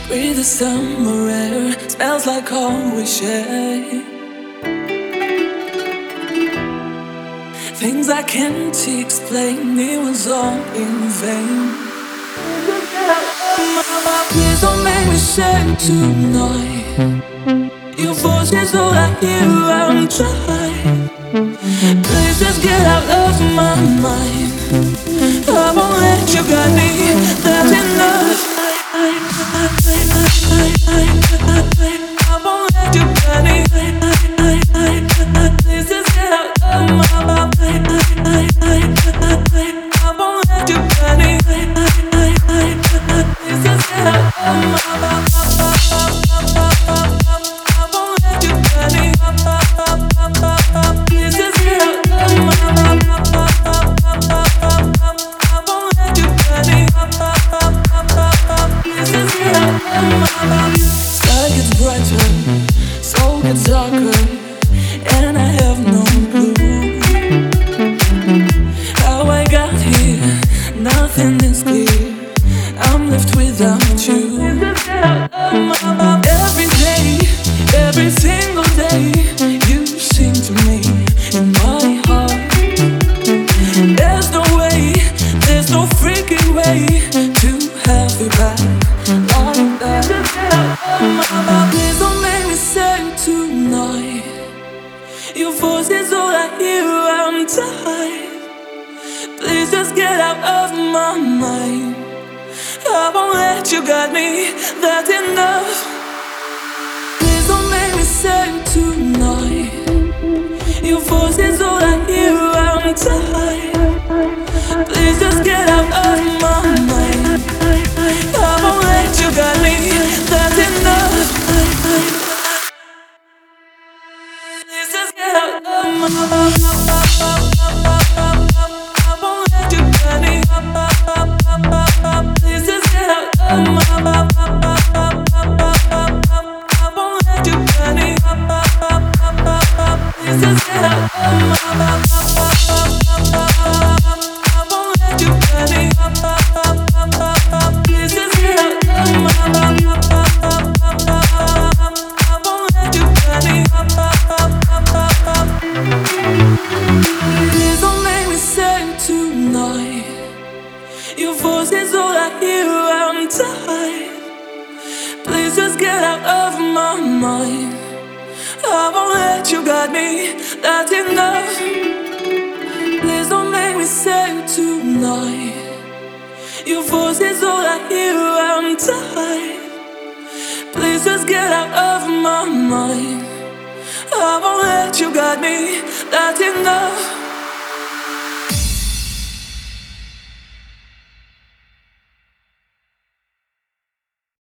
Breathe the summer air, smells like home we share. Things I can't explain, it was all in vain. Please don't make me sad tonight. Your voice is all I hear, I'm trying. Please just get out of my mind. I won't let you guide me, that's enough. I won't let you guide me. Please just get out of my mind. I won't let you guide me. Please just get out of my mind. I won't let you guide me. Please just get out of my mind. I won't let you guide me. Please just get out of my mind. Sky gets brighter, soul gets darker, and I have no clue how I got here. Nothing is clear. I'm left without you. Every day, every single day, you sing to me in my heart. There's no way, there's no freaking way to have you back like that. Please don't make me sad tonight. Your voice is all I hear, I'm tired. Please just get out of my mind. I won't let you guide me, that's enough. Please don't make me sad tonight. Your voice is all I hear, I'm tired. Please just get out of my mind. I won't let you guide me, that's enough. Please just get out of my mind. I won't let you guide me. Please just get out of my mind. I won't let you guide me. Please just get out of my mind. I won't let you guide me. Please just get out of my mind. I won't let you guide me. Please don't make me sad tonight. Your voice is all I hear, I'm tired. Please just get out of my mind. I won't let you guide me, that's enough. Please don't make me sad tonight. Your voice is all I hear, I'm tired. Please just get out of my mind. I won't let you